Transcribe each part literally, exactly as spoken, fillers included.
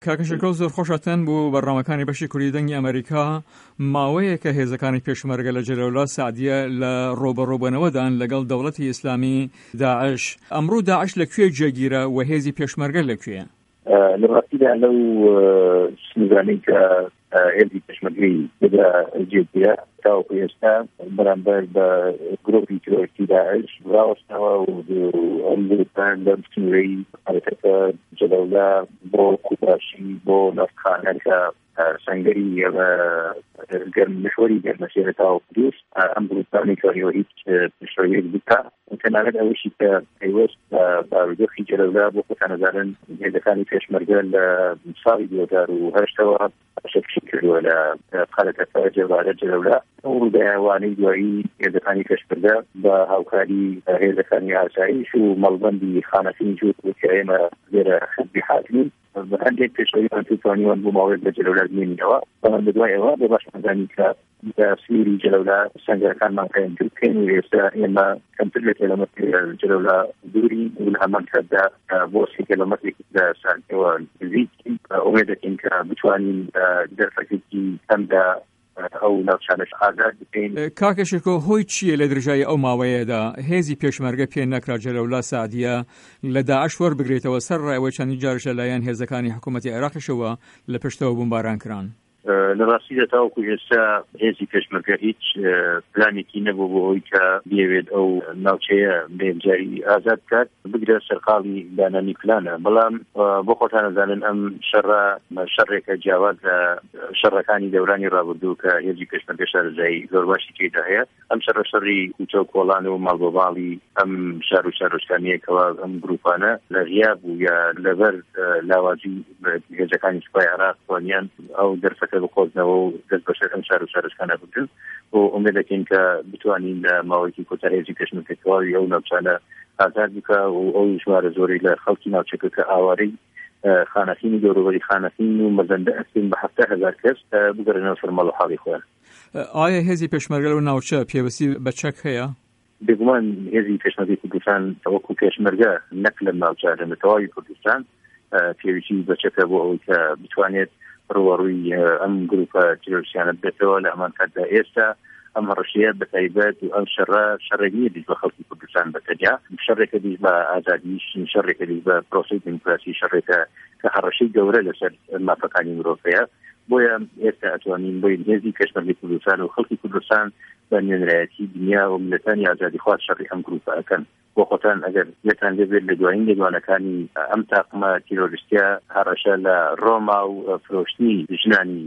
کاکەشەکە زۆر خۆشەتەن بوو بەڕامەکانی بەشی کوردی دەنگی ئەمریکا ماوەیە کە هێزەکانی پێشمەرگە لە جەلەولا سعدیە لە ڕۆبەڕۆبوونەوەدان لەگەڵ دەوڵەتی ئیسلامی داعش. ئەمڕۆ داعش لەکوێ جێگیرە و هێزی پێشمەرگە لەکوێیە؟ لە ڕاستیدا لەو سنوورانەی کە هێزی پێشمەرگەی جێگیرە تاوەکو ئێستا بەرامبەر بە گرۆپی ترۆریستی داعش ڕاوەستاوە و ئەم گروپان لەم سنوورەی حرەکەتە جەلەولا بۆ کوباشی بۆ نەفخانە کە سەنگەری مشوەری گەرمەسێرە تاوەکو دروست ئەم گروپانی کاریەوە هیچ پشتڕوەیەک بکە تەنانەت ئەوەشی کە پەیوەست بارودۆخی جەلەولا بۆ خۆتانەزانن هێزەکانی پێشمەرگە لە ساڵی دوو هەزار و هەشتەوە شەکشی کردووە لە قەرەکەتە جەوارە جەلەولا ئەو ڕووداوانەی دوایی هێزەکانی پێشمەرگە بە هاوکاری هێزەکانی ئاسایش و مەڵبەندی خانەخین جووت کە ئێمە لێرە حزبی حاکمین هەندێک پێشەویان توانیوان بۆ ماوەیەک لە جەلەولا بمێنینەوە بەڵام بەدوای ئەوە بۆ باشمەزانی کە سووری جەلەولا سەنگەرەکانمان قەیم بکەین و ئێستا ئێمە کەمتر لە کیلۆمەتر جەلەولا دوورین و لە هەمان کاتدا بۆ سی کیلۆمەترێکی لە ساعتەوە نزیکین ئومێد دەکەین کە بتوانین دەرفەتێکی کەمدا ئەو ناوچانەش ئازاد بکەین. کاکەشێکۆ هۆی چییە لە درژای ئەو ماوەیەدا هێزی پێشمەرگە پێ نەکرا جەلەولا سعدیە لە داعش وەربگرێتەوە سەر ڕایەوەی چەندی جارش لەلایەن هێزەکانی حکوومەتی عێراقیشەوە لە پشتەوە بۆمبارانکران؟ لە ڕاستیدا تاوەکو ئێستا هێزی پێشمەرگە هیچ پلانێکی نەبوو بۆ ئەوی کە بێوێت ئەو ناوچەیە بێجاری ئازاد بکات بگرە سەرقاڵی دانانی پلانە بەڵام بۆ خۆتانەزانن ئەم شەڕە شەڕێکە جیاواز لە شەڕەکانی دەورانی ڕابردوو کە هێزی پێشمەرگە شارەزایی زۆر باشی تێدا هەیە ئەم شەڕە شەڕی کوچە و کۆڵان و ماڵبەباڵی ئەم شار و شارۆچکانیەکەوە ئەم گروپانە لە غیاب و یا لەبەر لاواجی هێزەکانی سوپای عێراق توانیان ئەو دەرفەت بخۆزنەوە و دەست بەشەر ئەم شار و شارۆچکانە بکەن و ئومێد دەکەین کە بتوانین لە ماوەیەکی کۆتا هێزی پێشمەرگەی ئەو ناوچانە ئازاد بکە و ئەو ژمارە زۆری لە خەڵکی ناوچەکە کە ئاوارەی خانەخینی دەوروبەری خانەخین و مەزەندە ئەستین بە هەفتە هەزار کەس بگەڕێنەوە سەر ماڵ و حاڵی خۆیان. ئایا هێزی پێشمەرگە لەو ناوچە پێوەستی بە چەک هەیە؟ بێگومان هێزی پێشمەرگەی کوردستان وەکو پێشمەرگە نەک لە ناوچە لە تەواوی کوردستان پێویستی بە چەکە بۆ ئەوەی کە بتوانێت ڕوەڕووی ئەم گروپە تیرۆریستیانە بێتەوە لە ئەمان کاتدا ئێستا ئەم هەڕەشەیە بەتایبەت و ئەم شەڕە شەڕێک نیە دیش بە خەڵکی کوردستان بەتەنیا شەڕێکە دیش بە ئازادیش شەڕێکە دیش بە پرۆسەی دیموکراسی شەڕێکە کە هەڕەشەی گەورە لەسەر مافەکانی مرۆڤەیە بۆیە ئێستا ئەتوانین بۆی هێزی پێشمەرگەی کوردستان و خەڵکی کوردستان بە نوێنەرایەتی دنیا و ملەتانی ئازادی خواست شەڕی ئەم گروپە ئەکەن بۆ خۆتان ئەگەر یەکان لێبێت لە دوایین لێدوانەکانی ئەم تاقمە تیرۆریستیە هەڕەشە لە ڕۆما و فرۆشتنی ژنانی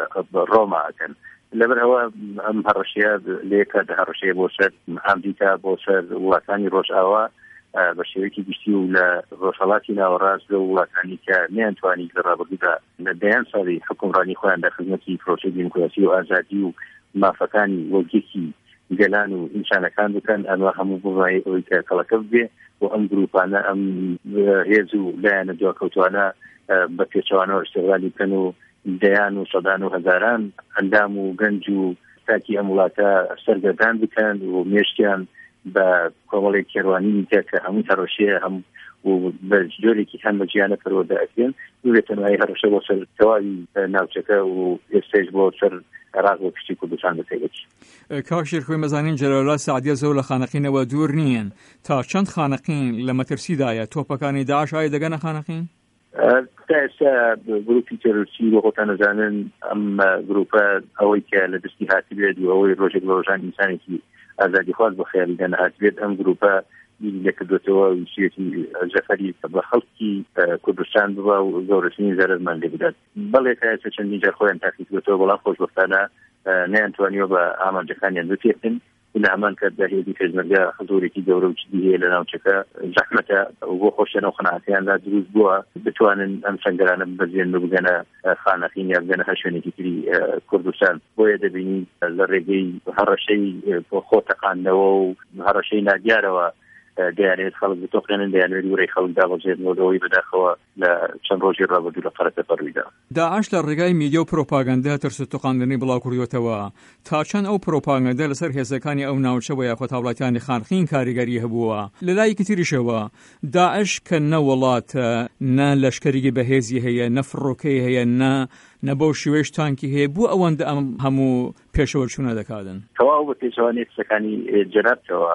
ڕۆما ئەکەن لەبەر ئەوە ئەم هەڕەشەیە لێکە هەڕەشەیە بۆ سەر ئەمریکا بۆ سەر وڵاتانی ڕۆژئاوا بە شێوەیەکی گشتی و لە ڕۆژهەڵاتی ناوەڕاست لە وڵاتانی کە نەیانتوانی لە ڕابردوودا لە دەیان ساڵی حکومڕانی خۆیان لە خزمەتی پرۆسەی دیموکراسی و ئازادی و مافەکانی وەرگێکی گەلان و ئینسانەکان بکەن ئەمە هەموو بڕای ئەوەی کە کەڵەکە بێ و ئەم گروپانە ئەم هێز و لایەنە دواکەوتوانە بە پێچەوانەوە ئیستیغلالی بکەن و دەیان و سەدان و هەزاران ئەندام و گەنج و تاکی ئەم وڵاتە سەرگەردان بکەن و مێشتیان بە کۆمەڵێک کێڕوانی کە کە هەموو هەڕەشەیە هەم و بە جۆرێکی هەم بە گیانە پەروەردە ئەکرێن دوێتەنوایی هەڕەشە بۆ سەر تەواوی ناوچەکە و ئێستاش بۆ سەر عێراق و پشتی کوردستان بەتێگەچ. کاکشێر خۆی مەزانین جەلەولا سعدیە زۆر لە خانەقینەوە دوور نیین تا چەند خانەقین لە مەترسیدایە تۆپەکانی داعش ئایا دەگەنە خانەقین؟ تا ئێستا گروپی تێرۆریستی بۆ خۆتان نەزانن ئەم گروپە ئەوەی کە لە دەستی هاتبێت و ئەوەی ڕۆژێک بە ڕۆژان ئینسانێکی ئازادی خواست بە خەیاڵیدا نەهاتبێت ئەم گروپە لەکردوێتەوە ویسیەتی زەفەری بە خەڵکی کوردستان ببا و گەورەترین زەرەرمان لێ بدات بەڵێ تا ئێستا چەندین جار خۆیان تاقیکردوێتەوە بەڵام خۆشبەختانە نەیانتوانیوە بە ئامانجەکانیان بپێکن لە هەمان کاتدا هێزی پێشمەرگە حضورێکی گەورە و جدی هەیە لە ناوچەکە زەحمەتە بۆ خۆشیێنە و خەناعەتیاندا دروست بووە بتوانن ئەم سەنگەرانە ببەزێن بگەنە خانەقین یا بگەنە هەر شوێنێکی تری کوردستان بۆیە دەبینی لە ڕێگەی هەڕەشەی خۆتەقاندنەوە و هەڕەشەی نادیارەوە دەیانێت خەڵک بتۆقێنن دەیانێت وەرەی خەڵک دابەجێنەوەی بەداخەوە لە چەند ڕۆژی ڕابردوو لە قەرەتە پەرویدا. داعش لە ڕێگای میدیە و پرۆپاگەندە ترس و توقاندنی بڵاوکردوێتەوە تا چەند ئەو پرۆپاگەندە لەسەر هێزەکانی ئەو ناوچەوە یاخۆت هاوڵاتیانی خانقین کاریگەری هەبووە. لە لایەکی تریشەوە داعش کە نە وڵاتە نە لەشکەرێکی بەهێزی هەیە نە فڕۆکەی هەیە نە نە بەو شێوەیەش تانکی هەیە بوو ئەوەندە ئەم هەموو پێشەوەچوونە دەکاتن. تەواو بە پێچەوانەی قسەکانی جەنابتەوە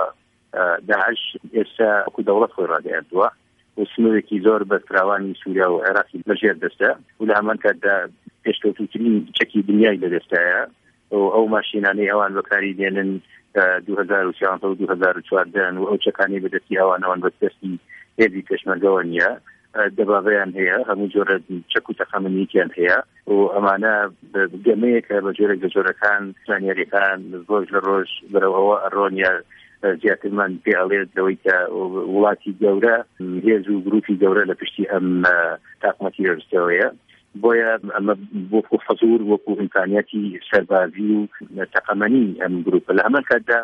داعش ئێستا وەکو دەوڵەت خۆی ڕاگەیاندووە و سنوورێکی زۆر بە فراوانی سووریا و عێراقی بەژێر دەستە و لە هەمان کاتدا پێشکەوتووترین چەکی دنیای لەدەستایە و ئەو ماشینانەی ئەوان بەکاری دێنن دوو هەزار و سیانزە و دوو هەزار و چواردە و ئەو چەکانی بەدەستی ئەوانەوەن بەدەستی هێزی پێشمەرگەوە نییە دەبابەیان هەیە هەموو جۆرە چەک و تەخەمەنییان هەیە و ئەمانە گەمەیەکە بە جۆرە گەجۆرەکان زانیاریەکان ڕۆژ لە ڕۆژ بەرەوەوە ئەڕۆنیە زیاترمان پێڵێت لەوەی کە وڵاتی گەورە هێز و گروپی گەورە لە پشتی ئەم تاقمەتی ڕستەوەیە بۆیە ئەمە وەکو حەزور وەکو ئیمکانیەتی سەربازی و تەقەمەنی ئەم گروپە لە هەمان کاتدا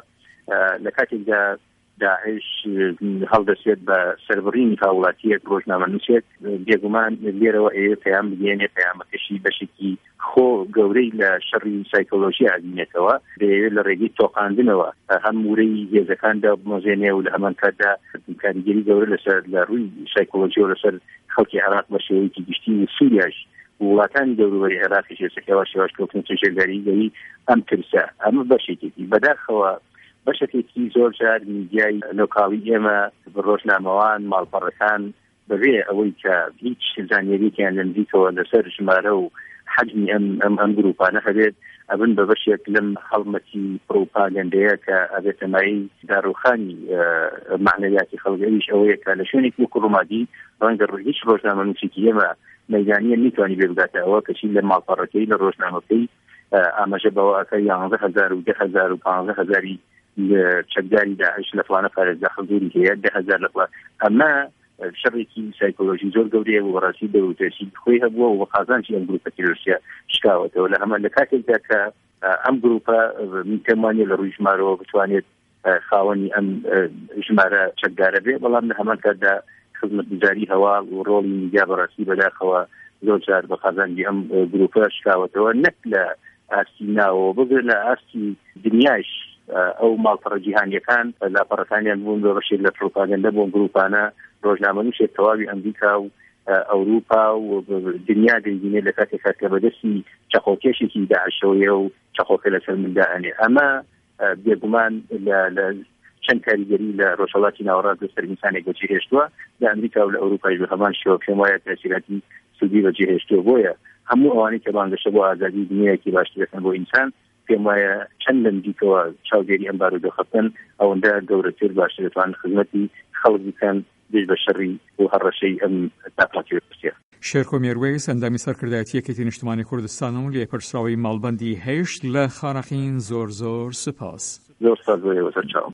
لە کاتێکدا داعش هەڵدەسێت بە سەربڕینی هاوڵاتیەک ڕۆژنامەنووسێت بێگومان لێرەوە ئێوە پەیام بگەێنێ پەیامەکەشی بەشێکی خۆ گەورەی لە شەڕی سایکۆلۆژی ئەبینێتەوە دەیەوێت لە ڕێگەی تۆقاندنەوە هەم وورەی هێزەکاندا بمەزێنێ و لە هەمان کاتدا کاریگەری گەورە لەسەر لە ڕووی سایکۆلۆژی و لەسەر خەڵکی عێراق بە شێوەیەکی گشتی و سووریاش وڵاتانی دەوروبەری عێراقیش ێستا شێواش کەوتن ژێرگاریگەری ئەم ترسە ئەمە بەشێکێکی بەداخەوە بەشێکی زۆر جار میدیای لۆکاڵی ئێمە ڕۆژنامەوان ماڵپەڕەکان بەبێ ئەوەی کە هیچ زانیارییان لە نزیکەوە لەسەر ژمارە و حجمی ئەم ئەم ئەم گروپانە هەبێت ئەبن بە بەشێک لەم هەڵمەتی پرۆپاگەندەیە کە ئەبێتەمایی داڕوخانی معنەویاتی خەڵگەریش ئەوەیە کە لە شوێنێکی وەکو ڕۆمادی ڕەنگە هیچ ڕۆژنامەنووسێکی ئێمە مەیدانیە میتوانی بێ بگاتە ئەوە کەچی لە ماڵپەڕەکەی لە ڕۆژنامەکەی ئاماژە بەوەکە یانزە هەزار و دە هەزار و پانزە هەزاری چەکداری داعش لە فلانە پارێزگا حضوری هەیە دە هەزار لە فلان ئەمە شەڕێکی سایکۆلۆژی زۆر گەورەیە و بەڕاستی دەوروتێسی خۆی هەبووە و قازانجی ئەم گروپە تیرۆریستە شکاوەتەوە لە هەمان لە کاتێکدا کە ئەم گروپە میتوانێت لە ڕووی ژمارەوە بتوانێت خاوەنی ئەم ژمارە چەکدارە بێ بەڵام لە هەمان کاتدا خزمەتگوزاری هەواڵ و ڕۆڵی میدیا بەڕاستی بەداخەوە زۆر جار بە قازانجی ئەم گروپە شکاوەتەوە نەک لە ئاستی ناوەوە بگرێت لە ئاستی دنیاش ئەو ماڵپەڕە جیهانیەکان لاپەڕەکانیان بوون بە بەشێک لە پرۆپاگەندە بۆ گروپانە ڕۆژنامەنووسێک تەواوی ئەمریکا و ئەوروپا و دنیا دەیبینێت لە کاتێکا کە بەدەستی چەقۆکێشێکی داعشەوەیە و چەقۆکە لەسەر منداهەنێ ئەمە بێگومان لە چەند کاریگەری لە ڕۆژهەڵاتی ناوەڕاست لەسەر ئینسانێک بەجێهێشتووە لە ئەمریکا و لە ئەوروپای بە هەمان شێوە پێم وایە تەسیراتی سوودی بەجێهێشتووە بۆیە هەموو ئەوانەی کە بانگەشە بۆ ئازادی دنیایەکی باشتر دەکەن بۆ ئینسان پێم وایە چەند لە نزیکەوە چاودێری ئەم بارودۆخەکەن ئەوەندە گەورەتر باشتر دەتوانن خزمەتی خەڵک بکەن دێش بە شەڕی و هەڕەشەی ئەم تاقاتی پرسیە. شێرکۆ مێروێ سەندامی سەرکردایەتی یەکێتی نیشتمانی کوردستان و لێپرسراوی ماڵبەندی هێشت لە خانەقین زۆر زۆر سپاس. زۆر سپاس بۆ ئێوە سەرچاو.